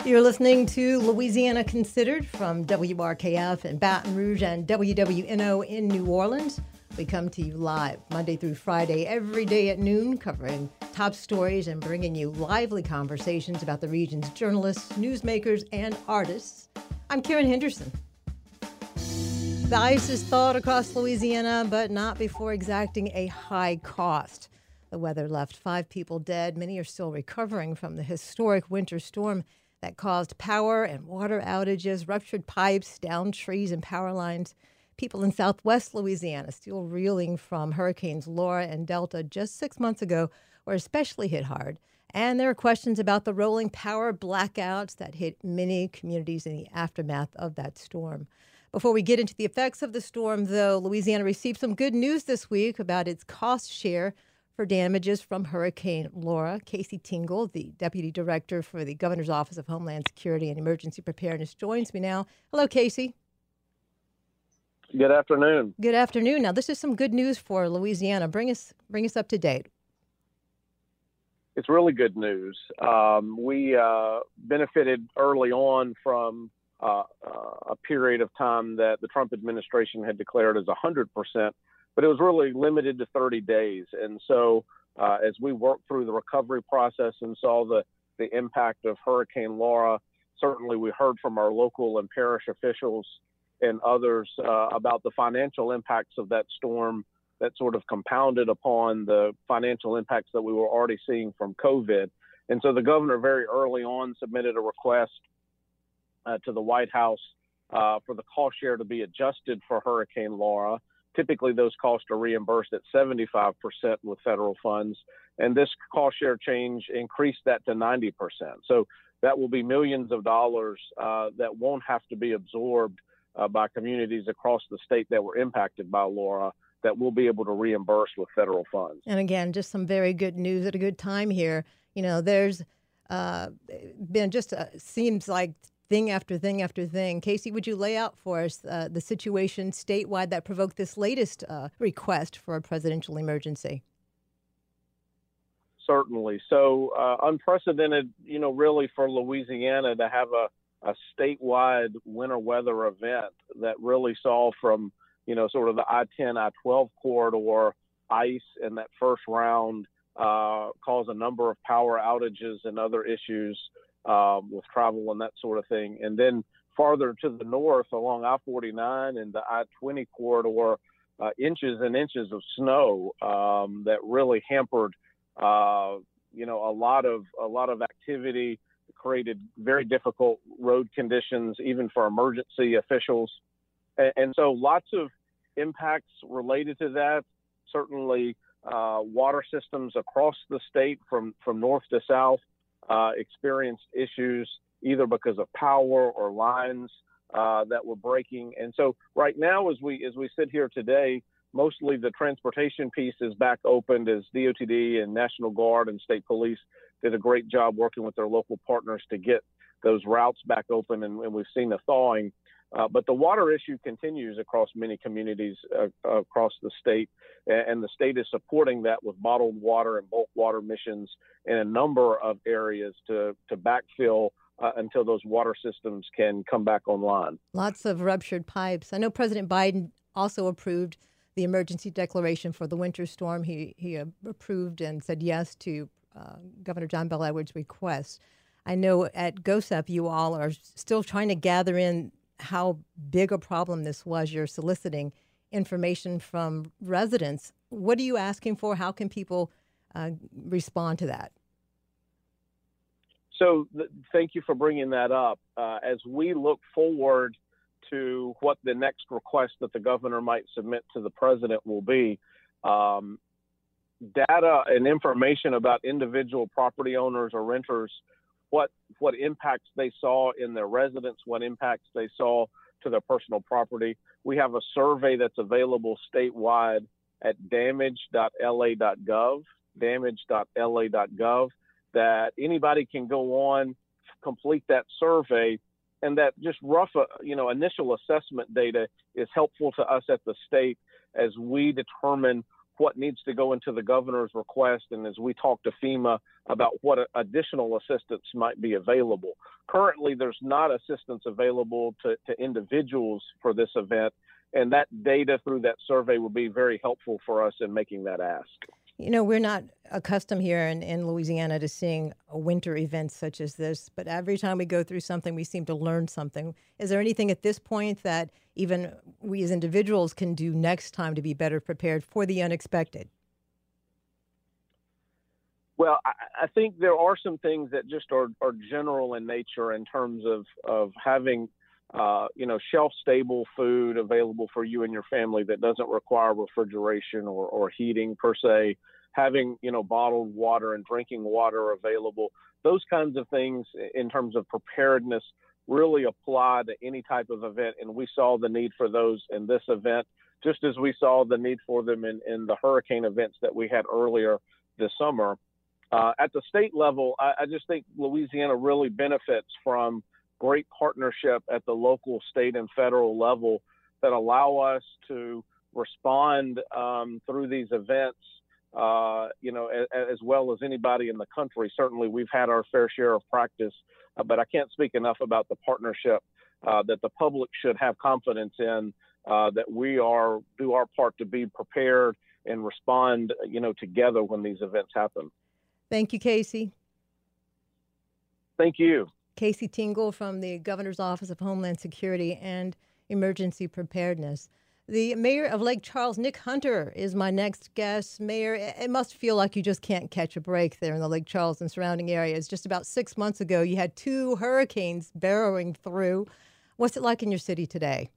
You're listening to Louisiana Considered from WRKF in Baton Rouge and WWNO in New Orleans. We come to you live Monday through Friday, every day at noon, covering top stories and bringing you lively conversations about the region's journalists, newsmakers, and artists. I'm Karen Henderson. The ice is thawed across Louisiana, but not before exacting a high cost. The weather left 5 people dead. Many are still recovering from the historic winter storm that caused power and water outages, ruptured pipes, downed trees and power lines. People in southwest Louisiana, still reeling from Hurricanes Laura and Delta just 6 months ago, were especially hit hard. And there are questions about the rolling power blackouts that hit many communities in the aftermath of that storm. Before we get into the effects of the storm, though, Louisiana received some good news this week about its cost share for damages from Hurricane Laura. Casey Tingle, the Deputy Director for the Governor's Office of Homeland Security and Emergency Preparedness, joins me now. Hello, Casey. Good afternoon. Good afternoon. Now, this is some good news for Louisiana. Bring us up to date. It's really good news. We benefited early on from a period of time that the Trump administration had declared as 100%. But it was really limited to 30 days. And so as we worked through the recovery process and saw the impact of Hurricane Laura, certainly we heard from our local and parish officials and others about the financial impacts of that storm that sort of compounded upon the financial impacts that we were already seeing from COVID. And so the governor very early on submitted a request to the White House for the cost share to be adjusted for Hurricane Laura. Typically, those costs are reimbursed at 75% with federal funds, and this cost share change increased that to 90%. So that will be millions of dollars that won't have to be absorbed by communities across the state that were impacted by Laura that we'll be able to reimburse with federal funds. And again, just some very good news at a good time here. You know, there's been just seems like thing after thing after thing. Casey, would you lay out for us the situation statewide that provoked this latest request for a presidential emergency? Certainly. So unprecedented, really for Louisiana to have a statewide winter weather event that really saw from, sort of the I-10, I-12 corridor ice in that first round cause a number of power outages and other issues with travel and that sort of thing. And then farther to the north along I-49 and the I-20 corridor, inches and inches of snow that really hampered, a lot of activity, created very difficult road conditions, even for emergency officials. And so lots of impacts related to that. Certainly water systems across the state from north to south experienced issues either because of power or lines that were breaking. And so right now, as we sit here today, mostly the transportation piece is back opened as DOTD and National Guard and state police did a great job working with their local partners to get those routes back open, and we've seen the thawing. But the water issue continues across many communities across the state, and the state is supporting that with bottled water and bulk water missions in a number of areas to backfill until those water systems can come back online. Lots of ruptured pipes. I know President Biden also approved the emergency declaration for the winter storm. He approved and said yes to Governor John Bel Edwards' request. I know at GOHSEP you all are still trying to gather in how big a problem this was. You're soliciting information from residents. What are you asking for? How can people respond to that? So thank you for bringing that up. As we look forward to what the next request that the governor might submit to the president will be, data and information about individual property owners or renters, what impacts they saw in their residence, what impacts they saw to their personal property. We have a survey that's available statewide at damage.la.gov, damage.la.gov, that anybody can go on, complete that survey, and that just rough, initial assessment data is helpful to us at the state as we determine what needs to go into the governor's request, and as we talk to FEMA about what additional assistance might be available. Currently, there's not assistance available to individuals for this event, and that data through that survey will be very helpful for us in making that ask. You know, we're not accustomed here in Louisiana to seeing winter events such as this, but every time we go through something, we seem to learn something. Is there anything at this point that even we as individuals can do next time to be better prepared for the unexpected? Well, I think there are some things that just are general in nature in terms of having shelf-stable food available for you and your family that doesn't require refrigeration or heating per se, having, bottled water and drinking water available. Those kinds of things in terms of preparedness really apply to any type of event, and we saw the need for those in this event, just as we saw the need for them in the hurricane events that we had earlier this summer. At the state level, I just think Louisiana really benefits from great partnership at the local, state, and federal level that allow us to respond through these events, as well as anybody in the country. Certainly, we've had our fair share of practice, but I can't speak enough about the partnership that the public should have confidence in, that we do our part to be prepared and respond, together when these events happen. Thank you, Casey. Thank you. Casey Tingle from the Governor's Office of Homeland Security and Emergency Preparedness. The mayor of Lake Charles, Nick Hunter, is my next guest. Mayor, it must feel like you just can't catch a break there in the Lake Charles and surrounding areas. Just about 6 months ago, you had 2 hurricanes barreling through. What's it like in your city today?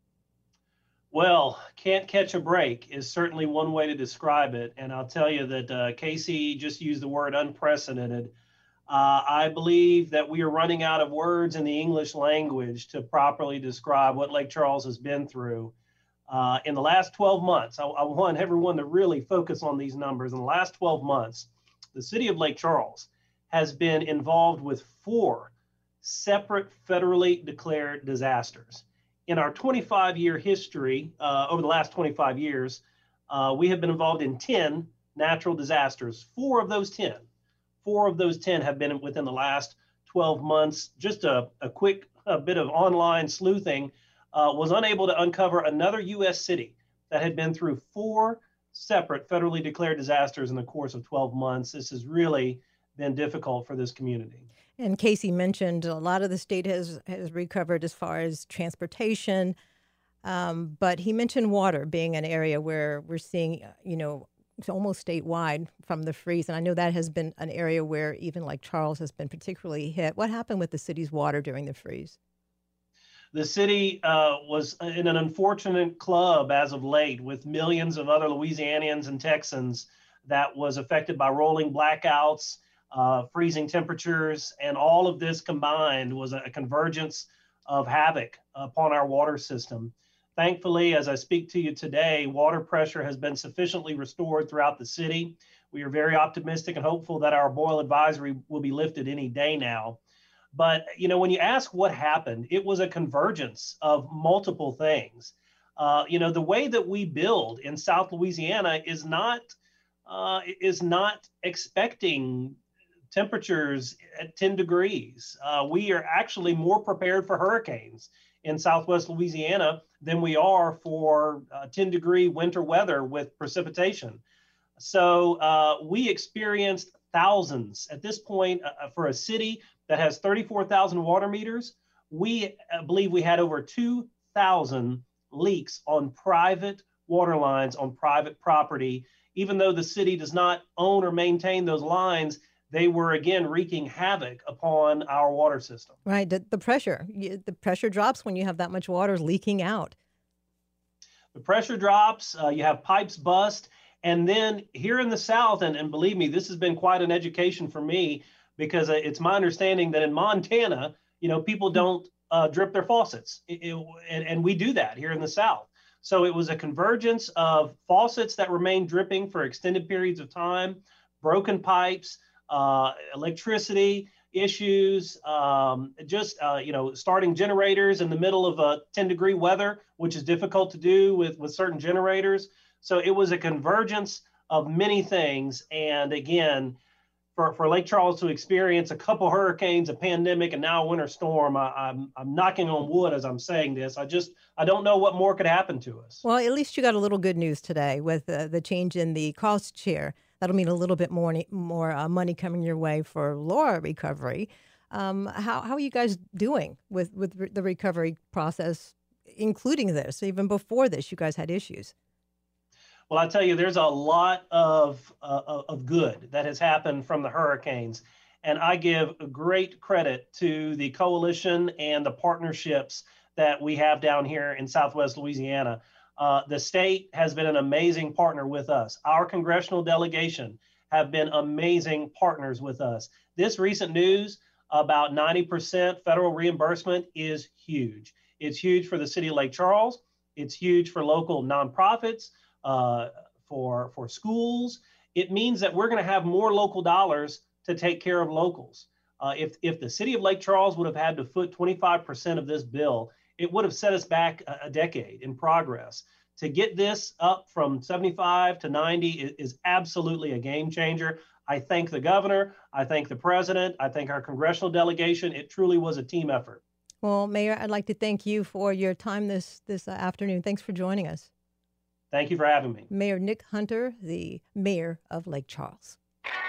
Well, can't catch a break is certainly one way to describe it. And I'll tell you that Casey just used the word unprecedented. I believe that we are running out of words in the English language to properly describe what Lake Charles has been through. In the last 12 months, I want everyone to really focus on these numbers. In the last 12 months, the city of Lake Charles has been involved with 4 separate federally declared disasters. In our 25-year history, over the last 25 years, we have been involved in 10 natural disasters. 4 of those 10 have been within the last 12 months. Just a quick bit of online sleuthing was unable to uncover another U.S. city that had been through 4 separate federally declared disasters in the course of 12 months. This has really been difficult for this community. And Casey mentioned a lot of the state has recovered as far as transportation, but he mentioned water being an area where we're seeing, it's almost statewide from the freeze. And I know that has been an area where even Lake Charles has been particularly hit. What happened with the city's water during the freeze? The city was in an unfortunate club as of late with millions of other Louisianians and Texans that was affected by rolling blackouts, freezing temperatures, and all of this combined was a convergence of havoc upon our water system. Thankfully, as I speak to you today, water pressure has been sufficiently restored throughout the city. We are very optimistic and hopeful that our boil advisory will be lifted any day now. But, when you ask what happened, it was a convergence of multiple things. The way that we build in South Louisiana is not expecting temperatures at 10 degrees. We are actually more prepared for hurricanes in Southwest Louisiana than we are for 10-degree winter weather with precipitation. So we experienced thousands at this point for a city that has 34,000 water meters. We believe we had over 2,000 leaks on private water lines on private property. Even though the city does not own or maintain those lines, they were again wreaking havoc upon our water system. Right, the pressure drops when you have that much water leaking out. The pressure drops, you have pipes bust, and then here in the South, and believe me, this has been quite an education for me, because it's my understanding that in Montana, people don't drip their faucets, and we do that here in the South. So it was a convergence of faucets that remained dripping for extended periods of time, broken pipes, electricity issues, starting generators in the middle of 10-degree weather, which is difficult to do with certain generators. So it was a convergence of many things. And again, for Lake Charles to experience a couple hurricanes, a pandemic, and now a winter storm, I'm knocking on wood as I'm saying this. I don't know what more could happen to us. Well, at least you got a little good news today with the change in the cost share. That'll mean a little bit more money coming your way for LAWRA recovery. How are you guys doing with the recovery process, including this? Even before this, you guys had issues. Well, I tell you, there's a lot of good that has happened from the hurricanes. And I give great credit to the coalition and the partnerships that we have down here in Southwest Louisiana. The state has been an amazing partner with us. Our congressional delegation have been amazing partners with us. This recent news about 90% federal reimbursement is huge. It's huge for the city of Lake Charles. It's huge for local nonprofits, for schools. It means that we're going to have more local dollars to take care of locals. If the city of Lake Charles would have had to foot 25% of this bill, it would have set us back a decade in progress. To get this up from 75 to 90 is absolutely a game changer. I thank the governor. I thank the president. I thank our congressional delegation. It truly was a team effort. Well, Mayor, I'd like to thank you for your time this afternoon. Thanks for joining us. Thank you for having me. Mayor Nick Hunter, the mayor of Lake Charles.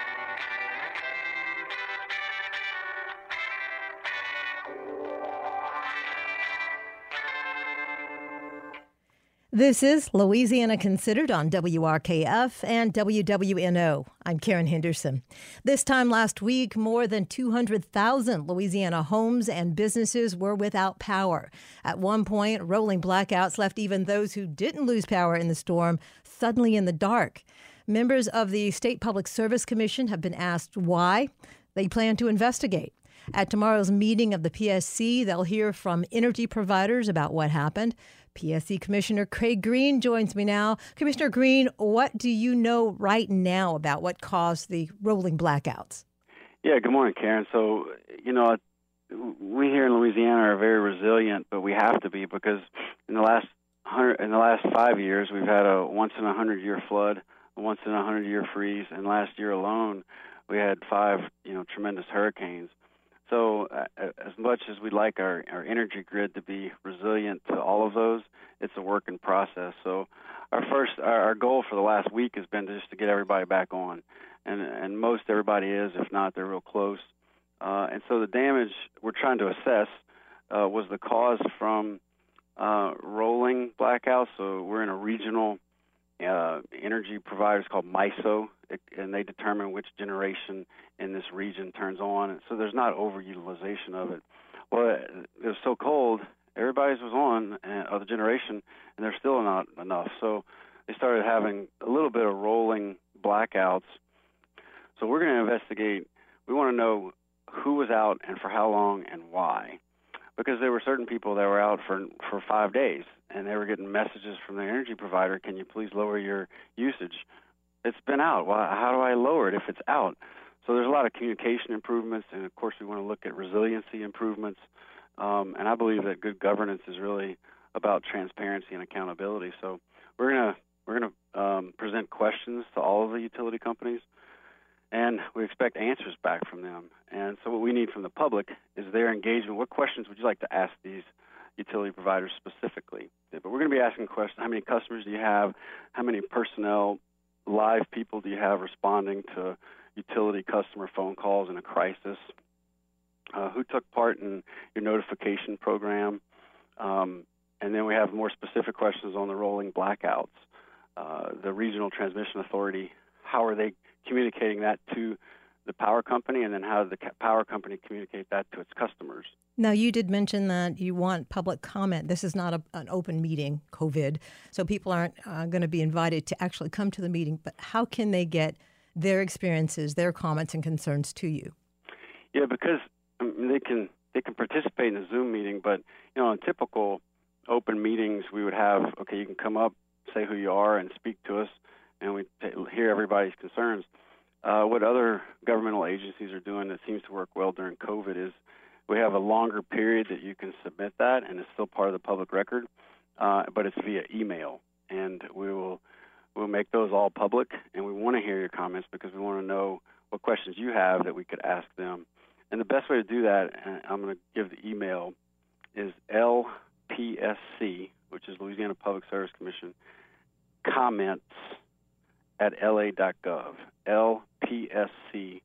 This is Louisiana Considered on WRKF and WWNO. I'm Karen Henderson. This time last week, more than 200,000 Louisiana homes and businesses were without power. At one point, rolling blackouts left even those who didn't lose power in the storm suddenly in the dark. Members of the State Public Service Commission have been asked why. They plan to investigate. At tomorrow's meeting of the PSC, they'll hear from energy providers about what happened. PSC Commissioner Craig Green joins me now. Commissioner Green, what do you know right now about what caused the rolling blackouts? Yeah, good morning, Karen. So, we here in Louisiana are very resilient, but we have to be because in the last 5 years, we've had a once in a 100-year flood, a once in a 100-year freeze, and last year alone, we had 5, tremendous hurricanes. So as much as we'd like our energy grid to be resilient to all of those, it's a work in process. So our goal for the last week has been just to get everybody back on. And most everybody is, if not, they're real close. And so the damage we're trying to assess was the cause from rolling blackouts. So we're in a regional energy provider called MISO, and they determine which generation in this region turns on. So there's not overutilization of it. Well, it was so cold, everybody's was on of the generation, and there's still not enough. So they started having a little bit of rolling blackouts. So we're going to investigate. We want to know who was out and for how long and why. Because there were certain people that were out for 5 days, and they were getting messages from their energy provider, can you please lower your usage? It's been out. Well, how do I lower it if it's out? So there's a lot of communication improvements, and of course we want to look at resiliency improvements. And I believe that good governance is really about transparency and accountability. So we're gonna present questions to all of the utility companies, and we expect answers back from them. And so what we need from the public is their engagement. What questions would you like to ask these utility providers specifically? But we're going to be asking questions. How many customers do you have? How many personnel, live people do you have responding to utility customer phone calls in a crisis? Who took part in your notification program? And then we have more specific questions on the rolling blackouts. The Regional Transmission Authority, how are they communicating that to the power company, and then how did the power company communicate that to its customers? Now, you did mention that you want public comment. This is not an open meeting, COVID, so people aren't going to be invited to actually come to the meeting. But how can they get their experiences, their comments and concerns to you? Yeah, because they can participate in a Zoom meeting, but in typical open meetings, we would have, okay, you can come up, say who you are, and speak to us, and we hear everybody's concerns. What other governmental agencies are doing that seems to work well during COVID is we have a longer period that you can submit that, and it's still part of the public record, but it's via email. And we'll We'll make those all public, and we want to hear your comments because we want to know what questions you have that we could ask them. And the best way to do that, and I'm going to give the email, is LPSC, which is Louisiana Public Service Commission, comments@la.gov. LPSC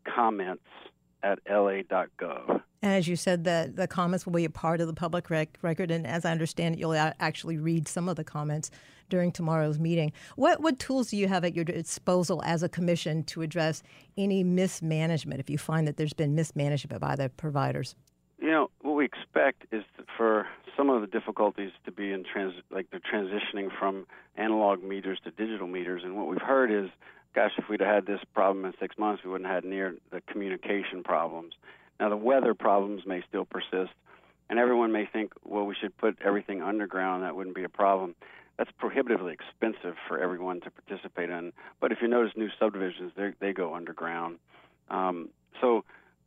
comments@la.gov. And as you said, the comments will be a part of the public record, and as I understand it, you'll actually read some of the comments during tomorrow's meeting. What tools do you have at your disposal as a commission to address any mismanagement if you find that there's been mismanagement by the providers? You know, what we expect is for some of the difficulties to be in like they're transitioning from analog meters to digital meters, and what we've heard is, gosh, if we'd have had this problem in 6 months, we wouldn't have had near the communication problems. Now, the weather problems may still persist, and everyone may think, well, we should put everything underground. That wouldn't be a problem. That's prohibitively expensive for everyone to participate in. But if you notice new subdivisions, they go underground. So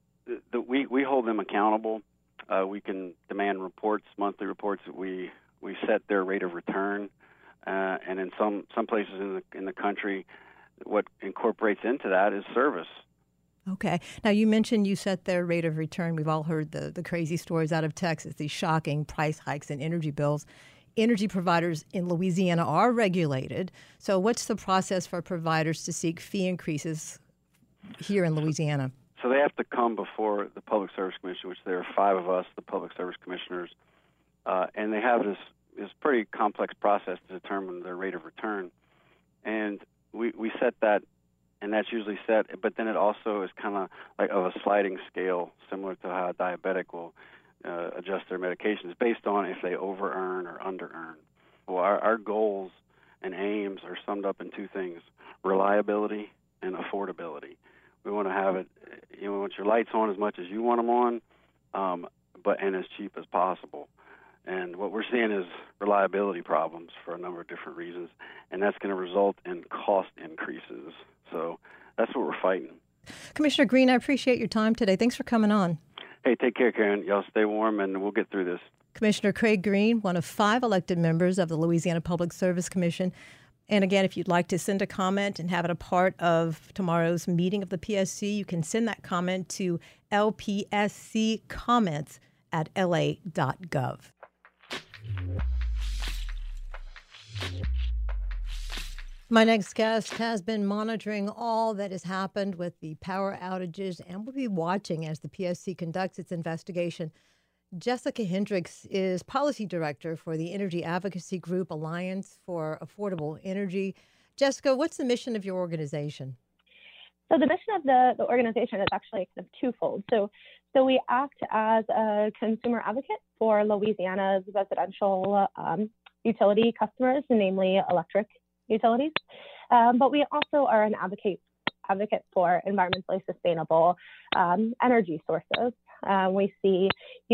we hold them accountable. We can demand reports, monthly reports. We set their rate of return. And in some places in the country, what incorporates into that is service. Okay. Now, you mentioned you set their rate of return. We've all heard the crazy stories out of Texas, these shocking price hikes in energy bills. Energy providers in Louisiana are regulated. So what's the process for providers to seek fee increases here in Louisiana? So they have to come before the Public Service Commission, which there are 5 of us, the Public Service Commissioners, and they have this pretty complex process to determine their rate of return. And we set that, and that's usually set, but then it also is kind of like of a sliding scale, similar to how a diabetic will adjust their medications based on if they over-earn or under-earn. Well, our goals and aims are summed up in 2 things, reliability and affordability. We want to have it, we want your lights on as much as you want them on, and as cheap as possible. And what we're seeing is reliability problems for a number of different reasons, and that's going to result in cost increases. So that's what we're fighting. Commissioner Green, I appreciate your time today. Thanks for coming on. Hey, take care, Karen. Y'all stay warm, and we'll get through this. Commissioner Craig Green, one of 5 elected members of the Louisiana Public Service Commission. And again, if you'd like to send a comment and have it a part of tomorrow's meeting of the PSC, you can send that comment to lpsccomments@la.gov. My next guest has been monitoring all that has happened with the power outages and will be watching as the PSC conducts its investigation. Jessica Hendricks is policy director for the energy advocacy group Alliance for Affordable Energy. Jessica, what's the mission of your organization? So the mission of the organization is actually kind of twofold. So we act as a consumer advocate for Louisiana's residential utility customers, namely electric utilities. But we also are an advocate for environmentally sustainable energy sources. We see,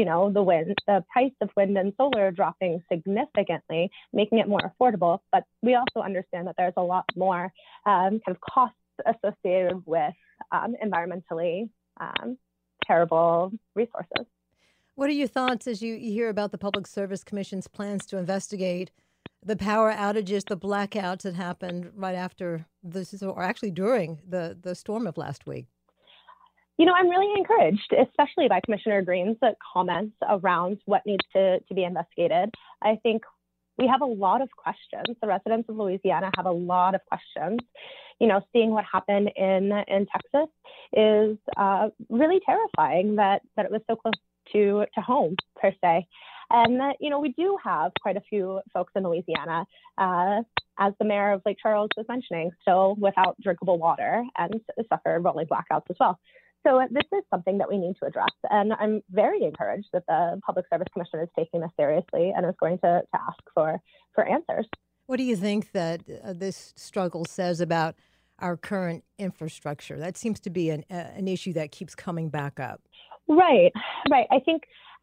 the price of wind and solar dropping significantly, making it more affordable. But we also understand that there's a lot more kind of costs associated with environmentally terrible resources. What are your thoughts as you hear about the Public Service Commission's plans to investigate the power outages, the blackouts that happened right after this, or actually during the storm of last week? I'm really encouraged, especially by Commissioner Green's comments around what needs to be investigated. I think we have a lot of questions. The residents of Louisiana have a lot of questions. Seeing what happened in Texas is really terrifying that it was so close to home, per se. And that, we do have quite a few folks in Louisiana, as the mayor of Lake Charles was mentioning, still without drinkable water and suffered rolling blackouts as well. So this is something that we need to address. And I'm very encouraged that the Public Service Commission is taking this seriously and is going to ask for answers. What do you think that this struggle says about our current infrastructure? That seems to be an issue that keeps coming back up. Right. I think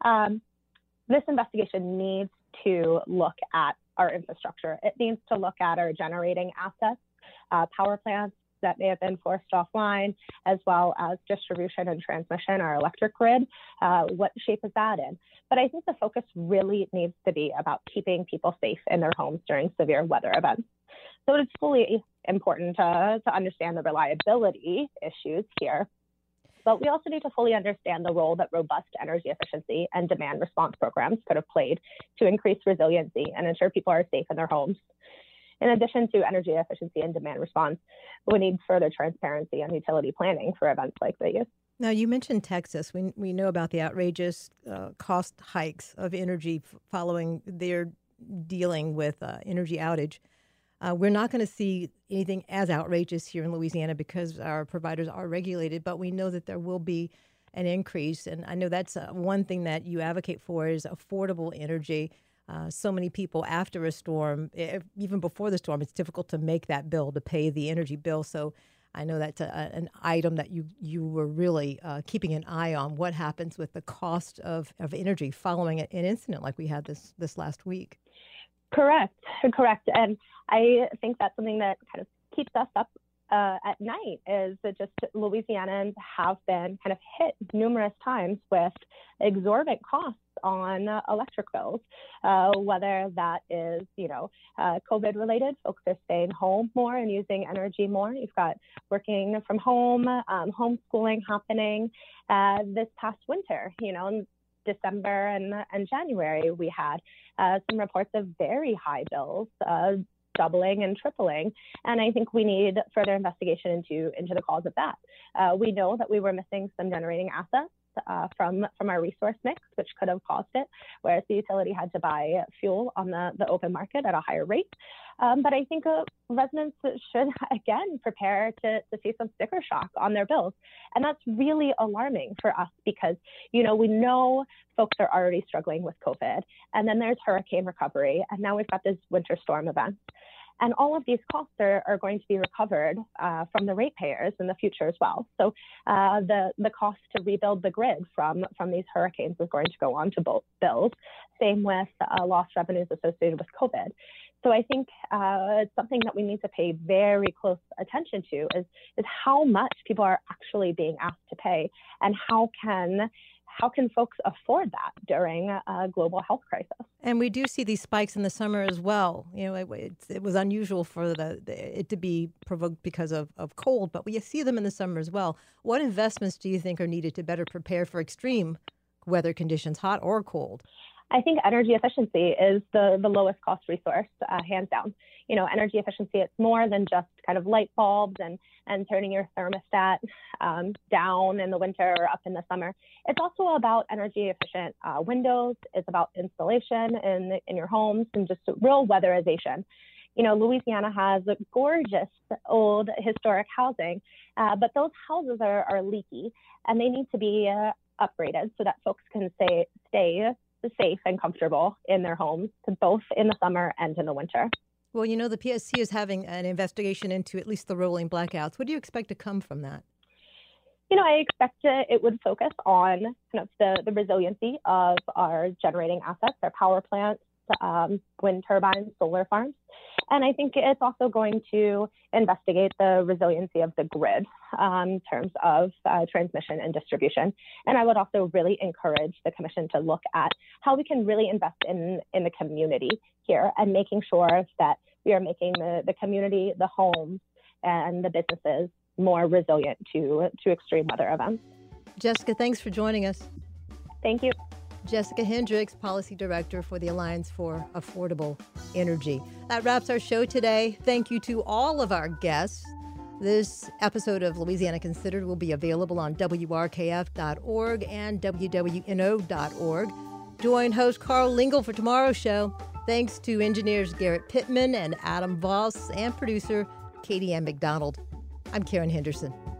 this investigation needs to look at our infrastructure. It needs to look at our generating assets, power plants that may have been forced offline, as well as distribution and transmission, our electric grid. What shape is that in? But I think the focus really needs to be about keeping people safe in their homes during severe weather events. So it's fully important to understand the reliability issues here. But we also need to fully understand the role that robust energy efficiency and demand response programs could have played to increase resiliency and ensure people are safe in their homes. In addition to energy efficiency and demand response, we need further transparency on utility planning for events like these. Now, you mentioned Texas. We know about the outrageous cost hikes of energy following their dealing with energy outage. We're not going to see anything as outrageous here in Louisiana because our providers are regulated, but we know that there will be an increase. And I know that's one thing that you advocate for is affordable energy. So many people after a storm, even before the storm, it's difficult to make that bill, to pay the energy bill. So I know that's an item that you were really keeping an eye on. What happens with the cost of energy following an incident like we had this last week? Correct. And I think that's something that kind of keeps us up at night is that just Louisianans have been kind of hit numerous times with exorbitant costs on electric bills, whether that is, COVID related, folks are staying home more and using energy more. You've got working from home, homeschooling happening this past winter, in December and January, we had some reports of very high bills, doubling and tripling. And I think we need further investigation into the cause of that. We know that we were missing some generating assets from our resource mix, which could have caused it, whereas the utility had to buy fuel on the open market at a higher rate. But I think residents should, again, prepare to see some sticker shock on their bills. And that's really alarming for us because, we know folks are already struggling with COVID. And then there's hurricane recovery. And now we've got this winter storm event. And all of these costs are going to be recovered from the ratepayers in the future as well. So the cost to rebuild the grid from these hurricanes is going to go on to both bills. Same with lost revenues associated with COVID. So I think it's something that we need to pay very close attention to is how much people are actually being asked to pay and how can folks afford that during a global health crisis? And we do see these spikes in the summer as well. It was unusual for it to be provoked because of cold, but we see them in the summer as well. What investments do you think are needed to better prepare for extreme weather conditions, hot or cold? I think energy efficiency is the lowest cost resource, hands down. Energy efficiency, it's more than just kind of light bulbs and turning your thermostat down in the winter or up in the summer. It's also about energy efficient windows. It's about installation in your homes and just real weatherization. Louisiana has gorgeous old historic housing, but those houses are leaky and they need to be upgraded so that folks can stay safe and comfortable in their homes, both in the summer and in the winter. Well, the PSC is having an investigation into at least the rolling blackouts. What do you expect to come from that? I expect it would focus on kind of the resiliency of our generating assets, our power plants, wind turbines, solar farms. And I think it's also going to investigate the resiliency of the grid in terms of transmission and distribution. And I would also really encourage the commission to look at how we can really invest in the community here and making sure that we are making the community, the homes, and the businesses more resilient to extreme weather events. Jessica, thanks for joining us. Thank you. Jessica Hendricks, Policy Director for the Alliance for Affordable Energy. That wraps our show today. Thank you to all of our guests. This episode of Louisiana Considered will be available on WRKF.org and WWNO.org. Join host Carl Lingle for tomorrow's show. Thanks to engineers Garrett Pittman and Adam Voss and producer Katie Ann McDonald. I'm Karen Henderson.